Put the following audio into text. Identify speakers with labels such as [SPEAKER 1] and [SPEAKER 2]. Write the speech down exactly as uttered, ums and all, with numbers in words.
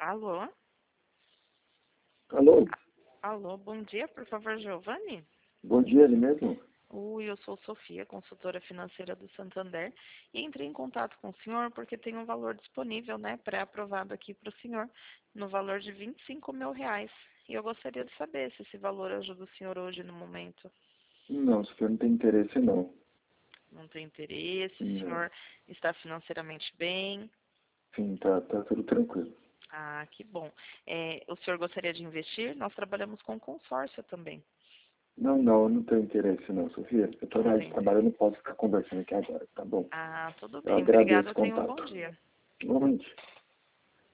[SPEAKER 1] Alô?
[SPEAKER 2] Alô?
[SPEAKER 1] Alô, bom dia, por favor, Giovanni?
[SPEAKER 2] Bom dia, ele mesmo?
[SPEAKER 1] Oi, eu sou Sofia, consultora financeira do Santander, e entrei em contato com o senhor porque tem um valor disponível, né, pré-aprovado aqui para o senhor, no valor de vinte e cinco mil reais. E eu gostaria de saber se esse valor ajuda o senhor hoje no momento.
[SPEAKER 2] Não, se for não tem interesse, não.
[SPEAKER 1] Não tem interesse, o
[SPEAKER 2] Não.
[SPEAKER 1] senhor está financeiramente bem?
[SPEAKER 2] Sim, tá, tá tudo tranquilo.
[SPEAKER 1] Ah, que bom. É, o senhor gostaria de investir? Nós trabalhamos com consórcio também.
[SPEAKER 2] Não, não, eu não tenho interesse, não, Sofia. Eu tô
[SPEAKER 1] Não
[SPEAKER 2] na
[SPEAKER 1] tem
[SPEAKER 2] área de trabalho, eu
[SPEAKER 1] interesse.
[SPEAKER 2] não posso ficar conversando aqui agora, tá bom?
[SPEAKER 1] Ah, tudo
[SPEAKER 2] Eu
[SPEAKER 1] bem.
[SPEAKER 2] agradeço
[SPEAKER 1] Obrigada,
[SPEAKER 2] o
[SPEAKER 1] tenha um
[SPEAKER 2] contato.
[SPEAKER 1] bom dia.
[SPEAKER 2] Igualmente.